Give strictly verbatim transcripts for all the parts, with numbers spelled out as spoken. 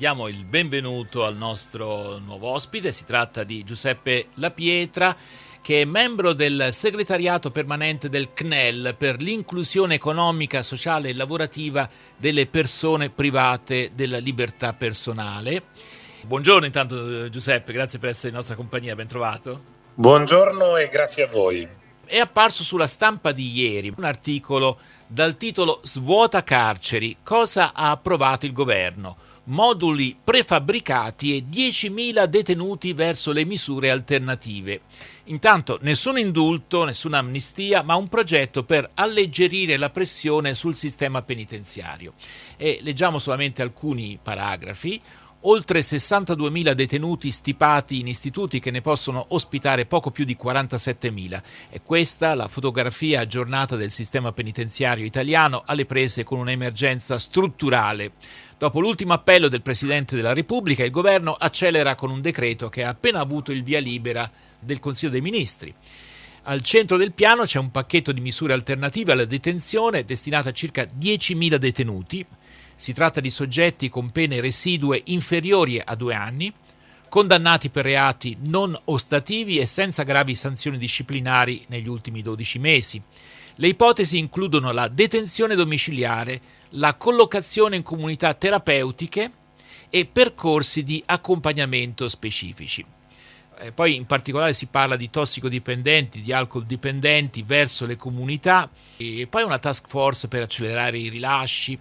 diamo il benvenuto al nostro nuovo ospite. Si tratta di Giuseppe La Pietra, che è membro del segretariato permanente del C N E L per l'inclusione economica, sociale e lavorativa delle persone private della libertà personale. Buongiorno intanto Giuseppe, grazie per essere in nostra compagnia, ben trovato. Buongiorno e grazie a voi. È apparso sulla stampa di ieri un articolo dal titolo "Svuota carceri, cosa ha approvato il governo? Moduli prefabbricati e diecimila detenuti verso le misure alternative". Intanto nessun indulto, nessuna amnistia, ma un progetto per alleggerire la pressione sul sistema penitenziario. E leggiamo solamente alcuni paragrafi. Oltre sessantaduemila detenuti stipati in istituti che ne possono ospitare poco più di quarantasettemila. È questa la fotografia aggiornata del sistema penitenziario italiano alle prese con un'emergenza strutturale. Dopo l'ultimo appello del Presidente della Repubblica, il governo accelera con un decreto che ha appena avuto il via libera del Consiglio dei Ministri. Al centro del piano c'è un pacchetto di misure alternative alla detenzione destinato a circa diecimila detenuti. Si tratta di soggetti con pene residue inferiori a due anni, condannati per reati non ostativi e senza gravi sanzioni disciplinari negli ultimi dodici mesi. Le ipotesi includono la detenzione domiciliare, la collocazione in comunità terapeutiche e percorsi di accompagnamento specifici. Eh, poi in particolare si parla di tossicodipendenti, di alcol dipendenti verso le comunità, e poi una task force per accelerare i rilasci.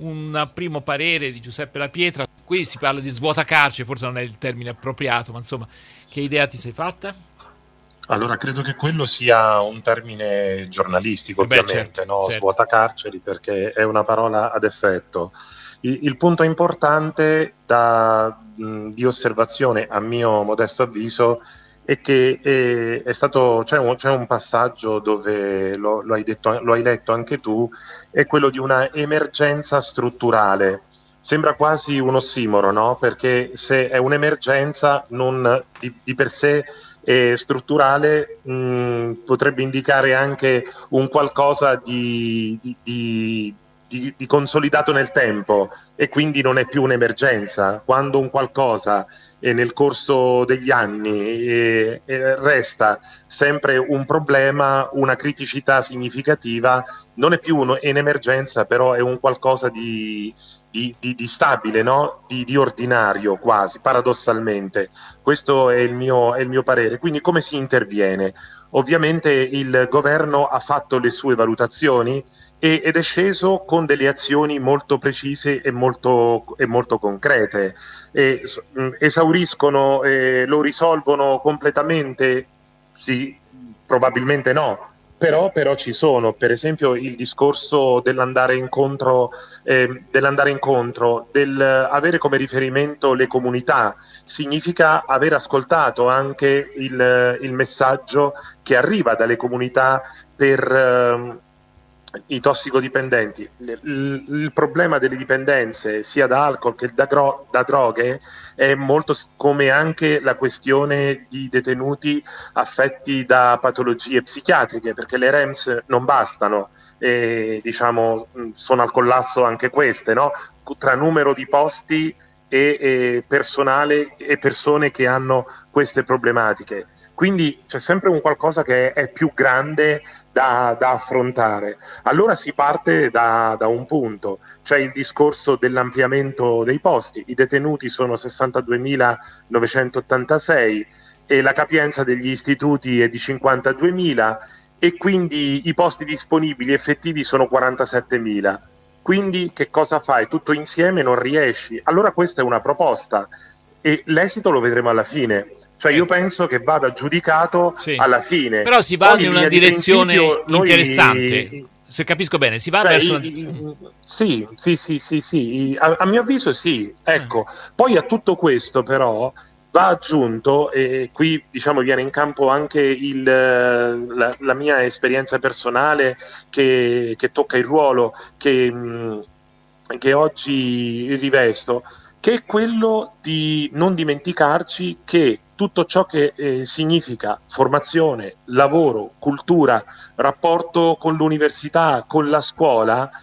Un primo parere di Giuseppe La Pietra. Qui si parla di svuota carcere, forse non è il termine appropriato, ma insomma, che idea ti sei fatta? Allora, credo che quello sia un termine giornalistico, Eh beh, ovviamente, certo, no? certo. Svuota carceri, perché è una parola ad effetto. Il, il punto importante da, mh, di osservazione, a mio modesto avviso, è che è, è stato, c'è un, c'è un passaggio dove lo, lo hai detto, lo hai letto anche tu, è quello di una emergenza strutturale. Sembra quasi un ossimoro, no? Perché se è un'emergenza non di, di per sé è strutturale, mh, potrebbe indicare anche un qualcosa di, di, di Di, di consolidato nel tempo, e quindi non è più un'emergenza. Quando un qualcosa eh, nel corso degli anni eh, eh, resta sempre un problema, una criticità significativa, non è più un'emergenza, però è un qualcosa di, di, di, di stabile, no? di, di ordinario quasi, paradossalmente. Questo è il mio, è il mio parere. Quindi come si interviene? Ovviamente il governo ha fatto le sue valutazioni ed è sceso con delle azioni molto precise e molto, e molto concrete. E, esauriscono, eh, lo risolvono completamente? Sì, probabilmente no. Però, però ci sono, per esempio, il discorso dell'andare incontro, eh, dell'andare incontro, del avere come riferimento le comunità, significa aver ascoltato anche il, il messaggio che arriva dalle comunità per eh, i tossicodipendenti. Il, il problema delle dipendenze, sia da alcol che da, gro- da droghe, è molto come anche la questione di detenuti affetti da patologie psichiatriche, perché le R E M S non bastano, e, diciamo, sono al collasso anche queste, no? Tra numero di posti e, e personale e persone che hanno queste problematiche. Quindi c'è sempre un qualcosa che è più grande da, da affrontare. Allora si parte da, da un punto, c'è il discorso dell'ampliamento dei posti. I detenuti sono sessantaduemilanovecentottantasei e la capienza degli istituti è di cinquantaduemila, e quindi i posti disponibili effettivi sono quarantasettemila. Quindi che cosa fai? Tutto insieme non riesci. Allora questa è una proposta e l'esito lo vedremo alla fine. Cioè io penso che vada giudicato sì. alla fine. Però si va Poi in una di direzione interessante, noi, se capisco bene, si va cioè, verso... i, i, sì, sì, sì, sì, sì. A, a mio avviso sì, ecco. Poi a tutto questo però va aggiunto, e qui diciamo viene in campo anche il, la, la mia esperienza personale che, che tocca il ruolo che, mh, che oggi rivesto, che è quello di non dimenticarci che tutto ciò che eh, significa formazione, lavoro, cultura, rapporto con l'università, con la scuola,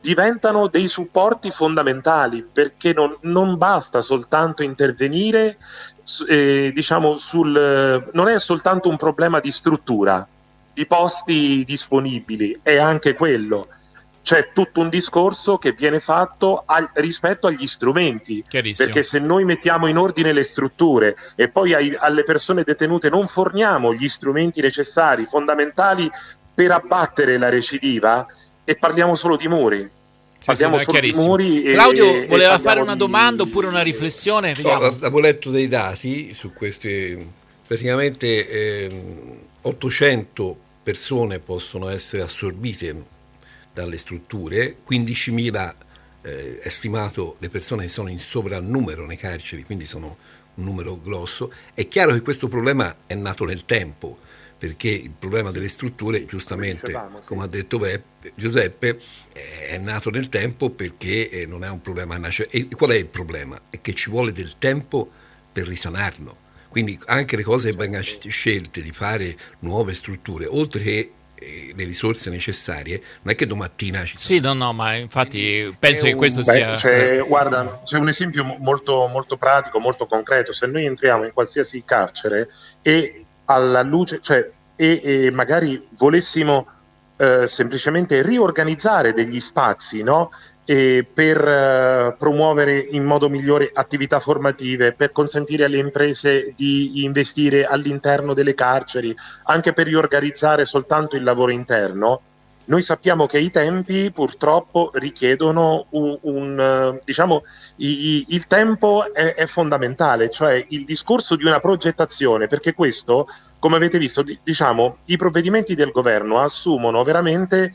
diventano dei supporti fondamentali, perché non, non basta soltanto intervenire, eh, diciamo, sul, non è soltanto un problema di struttura, di posti disponibili, è anche quello. C'è tutto un discorso che viene fatto al, rispetto agli strumenti, perché se noi mettiamo in ordine le strutture e poi ai, alle persone detenute non forniamo gli strumenti necessari, fondamentali per abbattere la recidiva, e parliamo solo di muri. Parliamo sì, solo di muri. Claudio e, voleva e fare una di... domanda oppure una riflessione? No, avevo letto dei dati su queste, praticamente eh, ottocento persone possono essere assorbite dalle strutture, quindicimila eh, è stimato le persone che sono in sovrannumero nei carceri, quindi sono un numero grosso. È chiaro che questo problema è nato nel tempo, perché il problema delle strutture, giustamente, dicevamo, sì. come ha detto Beppe, Giuseppe, è nato nel tempo perché non è un problema nascente. E qual è il problema? È che ci vuole del tempo per risanarlo. Quindi anche le cose che vengono scelte di fare nuove strutture, oltre che le risorse necessarie, non è che domattina ci sono. Sì, no, no, ma infatti penso che un, questo beh, sia... C'è, guarda, c'è un esempio molto, molto pratico, molto concreto. Se noi entriamo in qualsiasi carcere e alla luce, cioè, e, e magari volessimo eh, semplicemente riorganizzare degli spazi, no? E per uh, promuovere in modo migliore attività formative, per consentire alle imprese di investire all'interno delle carceri, anche per riorganizzare soltanto il lavoro interno, noi sappiamo che i tempi purtroppo richiedono un, un uh, diciamo, i, i, il tempo è, è fondamentale, cioè il discorso di una progettazione, perché questo, come avete visto, diciamo, i provvedimenti del governo assumono veramente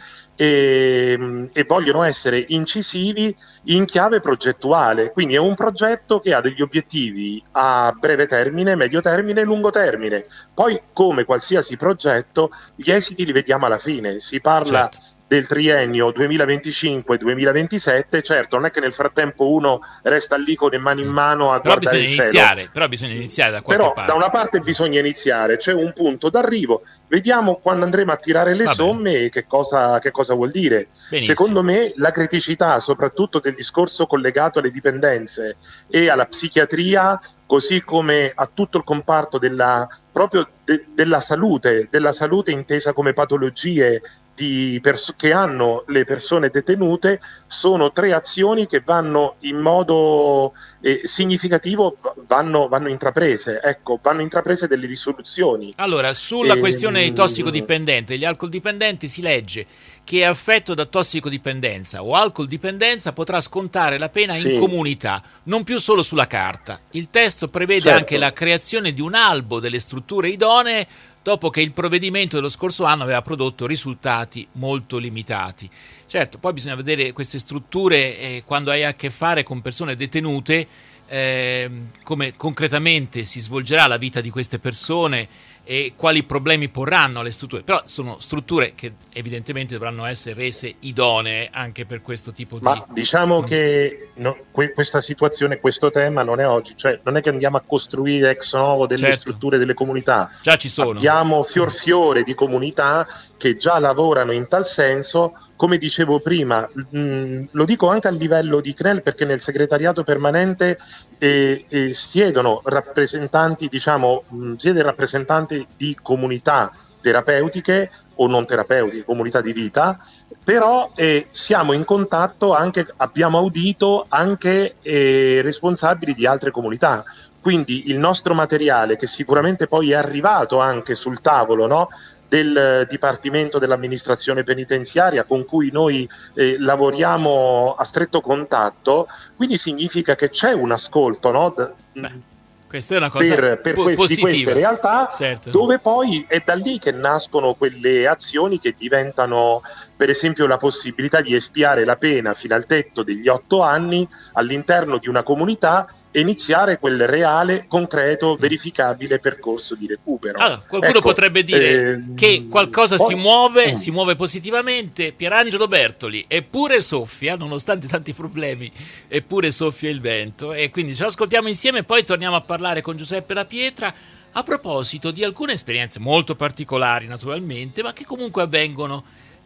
e, e vogliono essere incisivi in chiave progettuale, quindi è un progetto che ha degli obiettivi a breve termine, medio termine e lungo termine. Poi, come qualsiasi progetto, gli esiti li vediamo alla fine. Si parla certo. del triennio duemilaventicinque duemilaventisette, certo non è che nel frattempo uno resta lì con le mani in mano a però guardare il bisogna cielo. Iniziare, però bisogna iniziare da qualche però parte. Da una parte bisogna iniziare, c'è un punto d'arrivo, vediamo quando andremo a tirare le Vabbè. somme che cosa, che cosa vuol dire. Benissimo. Secondo me la criticità soprattutto del discorso collegato alle dipendenze e alla psichiatria, così come a tutto il comparto della, proprio de, della salute, della salute intesa come patologie di pers- che hanno le persone detenute, sono tre azioni che vanno in modo eh, significativo, vanno, vanno intraprese, ecco, vanno intraprese delle risoluzioni. Allora, sulla e, questione dei tossicodipendenti e gli alcoldipendenti si legge che è affetto da tossicodipendenza o alcoldipendenza potrà scontare la pena sì. in comunità, non più solo sulla carta. Il testo prevede certo. anche la creazione di un albo delle strutture idonee dopo che il provvedimento dello scorso anno aveva prodotto risultati molto limitati. Certo, poi bisogna vedere queste strutture eh, quando hai a che fare con persone detenute, eh, come concretamente si svolgerà la vita di queste persone e quali problemi porranno alle strutture. Però sono strutture che evidentemente dovranno essere rese idonee anche per questo tipo di... Ma diciamo mm. che no, que- questa situazione, questo tema non è oggi, cioè non è che andiamo a costruire ex novo delle certo. strutture, delle comunità. Già ci sono. Abbiamo fior fiore di comunità che già lavorano in tal senso. Come dicevo prima, mh, lo dico anche a livello di C N E L, perché nel segretariato permanente eh, eh, siedono rappresentanti, diciamo, mh, siede rappresentanti di comunità terapeutiche o non terapeutiche, comunità di vita, però eh, siamo in contatto anche, abbiamo audito anche eh, responsabili di altre comunità. Quindi il nostro materiale, che sicuramente poi è arrivato anche sul tavolo, no? del Dipartimento dell'Amministrazione Penitenziaria, con cui noi eh, lavoriamo a stretto contatto, quindi significa che c'è un ascolto, no? Beh, questa è una cosa per, per po- que- positiva. di queste realtà, certo. dove poi è da lì che nascono quelle azioni che diventano, per esempio, la possibilità di espiare la pena fino al tetto degli otto anni all'interno di una comunità e iniziare quel reale, concreto, verificabile percorso di recupero. Allora, qualcuno ecco, potrebbe dire eh, che qualcosa poi, si muove, mm. si muove positivamente. Pierangelo Bertoli, eppure soffia, nonostante tanti problemi, eppure soffia il vento. E quindi ce lo ascoltiamo insieme e poi torniamo a parlare con Giuseppe La Pietra a proposito di alcune esperienze molto particolari, naturalmente, ma che comunque avvengono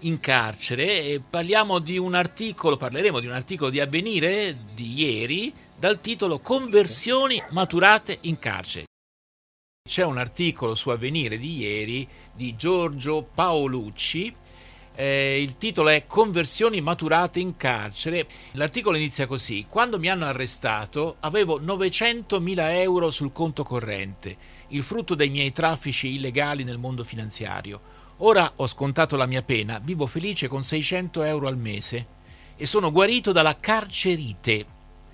in carcere e parliamo di un articolo, parleremo di un articolo di Avvenire di ieri dal titolo Conversioni maturate in carcere. C'è un articolo su Avvenire di ieri di Giorgio Paolucci, eh, il titolo è Conversioni maturate in carcere. L'articolo inizia così: quando mi hanno arrestato avevo novecentomila euro sul conto corrente, il frutto dei miei traffici illegali nel mondo finanziario. Ora ho scontato la mia pena, vivo felice con seicento euro al mese e sono guarito dalla carcerite.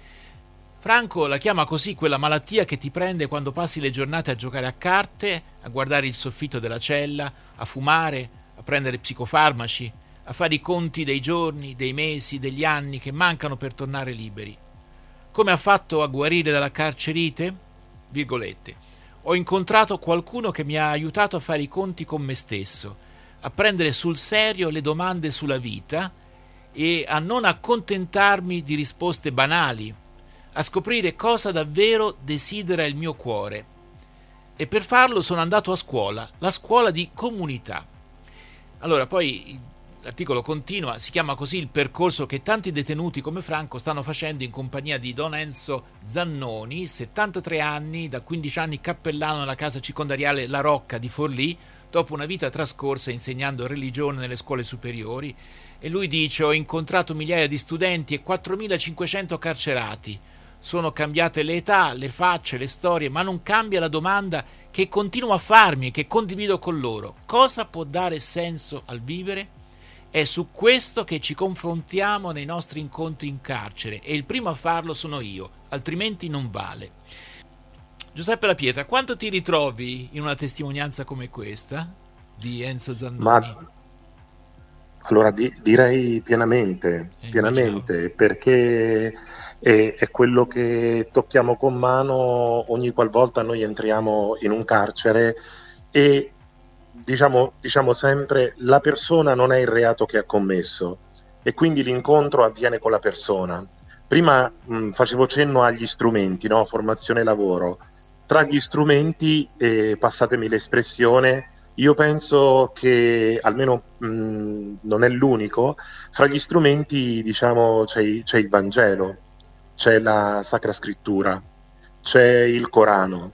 Franco la chiama così quella malattia che ti prende quando passi le giornate a giocare a carte, a guardare il soffitto della cella, a fumare, a prendere psicofarmaci, a fare i conti dei giorni, dei mesi, degli anni che mancano per tornare liberi. Come ha fatto a guarire dalla carcerite? Virgolette. Ho incontrato qualcuno che mi ha aiutato a fare i conti con me stesso, a prendere sul serio le domande sulla vita e a non accontentarmi di risposte banali, a scoprire cosa davvero desidera il mio cuore. E per farlo sono andato a scuola, la scuola di comunità. Allora, poi l'articolo continua, si chiama così il percorso che tanti detenuti come Franco stanno facendo in compagnia di Don Enzo Zannoni, settantatré anni, da quindici anni cappellano nella casa circondariale La Rocca di Forlì, dopo una vita trascorsa insegnando religione nelle scuole superiori. E lui dice: ho incontrato migliaia di studenti e quattromilacinquecento carcerati. Sono cambiate le età, le facce, le storie, ma non cambia la domanda che continuo a farmi e che condivido con loro. Cosa può dare senso al vivere? È su questo che ci confrontiamo nei nostri incontri in carcere e il primo a farlo sono io, altrimenti non vale. Giuseppe La Pietra, quanto ti ritrovi in una testimonianza come questa di Enzo Zannoni? Ma, allora di, direi pienamente, eh, pienamente diciamo. perché è, è quello che tocchiamo con mano ogni qualvolta noi entriamo in un carcere e Diciamo, diciamo sempre, la persona non è il reato che ha commesso e quindi l'incontro avviene con la persona. Prima mh, facevo cenno agli strumenti, no? Formazione e lavoro. Tra gli strumenti, eh, passatemi l'espressione, io penso che almeno mh, non è l'unico, fra gli strumenti diciamo c'è, c'è il Vangelo, c'è la Sacra Scrittura, c'è il Corano.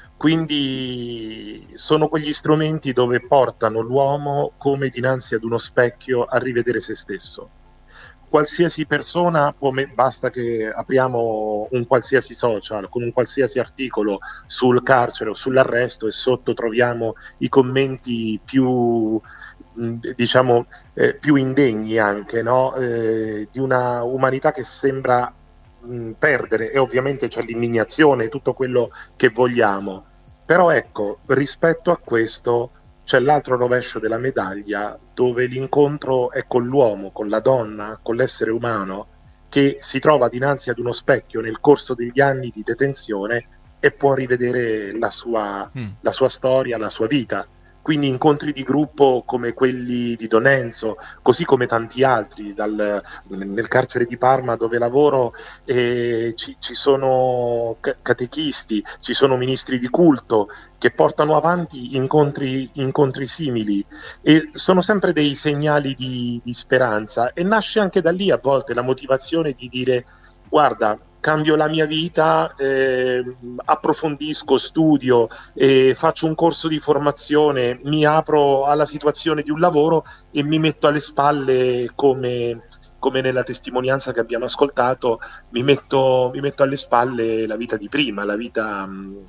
Quindi sono quegli strumenti dove portano l'uomo come dinanzi ad uno specchio a rivedere se stesso. Qualsiasi persona, può me- basta che apriamo un qualsiasi social con un qualsiasi articolo sul carcere o sull'arresto e sotto troviamo i commenti più, diciamo, eh, più indegni anche, no? eh, di una umanità che sembra mh, perdere, e ovviamente c'è l'indignazione, tutto quello che vogliamo. Però ecco, rispetto a questo c'è l'altro rovescio della medaglia, dove l'incontro è con l'uomo, con la donna, con l'essere umano, che si trova dinanzi ad uno specchio nel corso degli anni di detenzione e può rivedere la sua, mm. la sua storia, la sua vita. Quindi incontri di gruppo come quelli di Don Enzo, così come tanti altri, dal, nel carcere di Parma dove lavoro eh, ci, ci sono catechisti, ci sono ministri di culto che portano avanti incontri, incontri simili e sono sempre dei segnali di, di speranza, e nasce anche da lì a volte la motivazione di dire: guarda, cambio la mia vita, eh, approfondisco, studio, eh, faccio un corso di formazione, mi apro alla situazione di un lavoro e mi metto alle spalle, come, come nella testimonianza che abbiamo ascoltato, mi metto, mi metto alle spalle la vita di prima, la vita mh,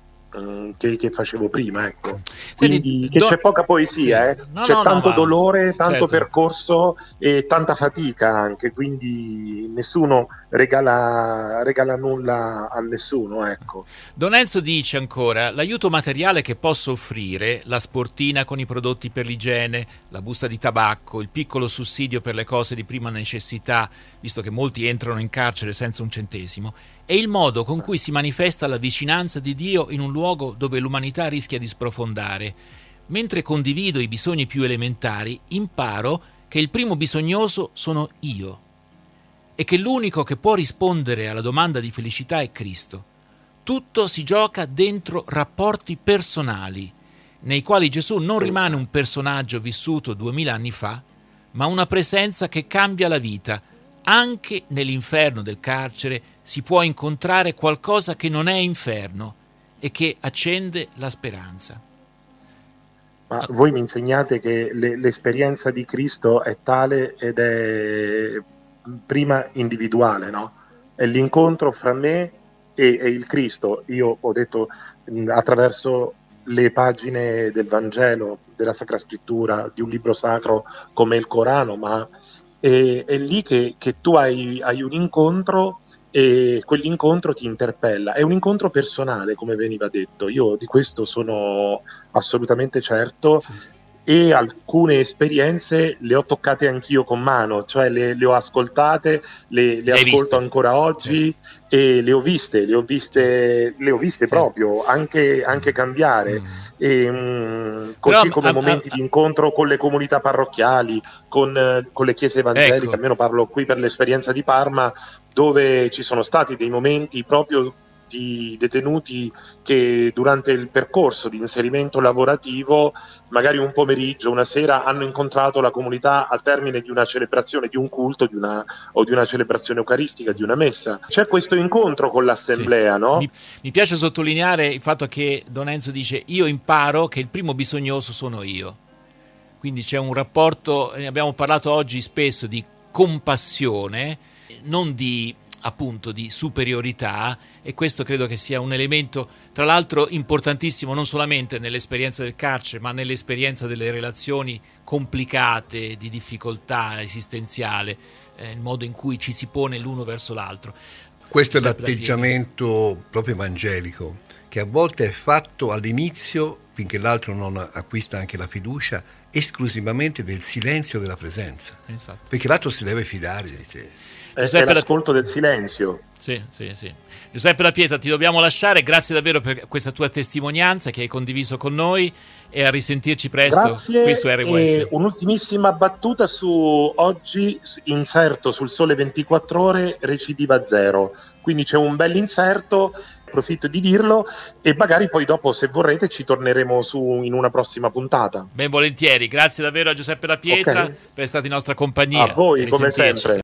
Che, che facevo prima, ecco. Quindi Senti, che do... c'è poca poesia, eh? no, c'è no, tanto no, dolore, tanto certo. percorso e tanta fatica anche, quindi nessuno regala, regala nulla a nessuno, ecco. Don Enzo dice ancora: l'aiuto materiale che posso offrire, la sportina con i prodotti per l'igiene, la busta di tabacco, il piccolo sussidio per le cose di prima necessità, visto che molti entrano in carcere senza un centesimo, è il modo con cui si manifesta la vicinanza di Dio in un luogo dove l'umanità rischia di sprofondare. Mentre condivido i bisogni più elementari, imparo che il primo bisognoso sono io e che l'unico che può rispondere alla domanda di felicità è Cristo. Tutto si gioca dentro rapporti personali, nei quali Gesù non rimane un personaggio vissuto duemila anni fa, ma una presenza che cambia la vita. Anche nell'inferno del carcere si può incontrare qualcosa che non è inferno e che accende la speranza. Ma voi mi insegnate che le, l'esperienza di Cristo è tale ed è prima individuale, no? È l'incontro fra me e, e il Cristo. Io ho detto mh, attraverso le pagine del Vangelo, della Sacra Scrittura, di un libro sacro come il Corano, ma è, è lì che, che tu hai, hai un incontro e quell'incontro ti interpella. È un incontro personale, come veniva detto. Io di questo sono assolutamente certo. Sì. E alcune esperienze le ho toccate anch'io con mano, cioè le, le ho ascoltate, le, le ascolto viste. Ancora oggi, certo. E le ho viste, le ho viste, le ho viste sì. proprio, anche, anche cambiare. Mm. E, mh, così Però, come a, momenti a, a, di incontro con le comunità parrocchiali, con, con le chiese evangeliche, ecco. Almeno parlo qui per l'esperienza di Parma, dove ci sono stati dei momenti proprio di detenuti che durante il percorso di inserimento lavorativo, magari un pomeriggio, una sera, hanno incontrato la comunità al termine di una celebrazione, di un culto, di una, o di una celebrazione eucaristica, di una messa. C'è questo incontro con l'assemblea, sì. no? Mi, mi piace sottolineare il fatto che Don Enzo dice: io imparo che il primo bisognoso sono io. Quindi c'è un rapporto, ne abbiamo parlato oggi spesso, di compassione, non di appunto di superiorità, e questo credo che sia un elemento tra l'altro importantissimo non solamente nell'esperienza del carcere, ma nell'esperienza delle relazioni complicate, di difficoltà esistenziale, eh, il modo in cui ci si pone l'uno verso l'altro. Questo è l'atteggiamento proprio evangelico, che a volte è fatto all'inizio, finché l'altro non acquista anche la fiducia, esclusivamente del silenzio della presenza. Esatto. Perché l'altro si deve fidare di te. È, è l'ascolto del silenzio. Sì, sì, sì. Giuseppe La Pietra, ti dobbiamo lasciare. Grazie davvero per questa tua testimonianza che hai condiviso con noi, e a risentirci presto. Grazie. Qui su R W S. E un'ultimissima battuta su oggi, inserto sul Sole ventiquattro Ore, recidiva zero. Quindi c'è un bel inserto, approfitto di dirlo, e magari poi dopo, se vorrete, ci torneremo su in una prossima puntata. Ben volentieri. Grazie davvero a Giuseppe La Pietra, okay, per essere stato in nostra compagnia. A voi, come sempre.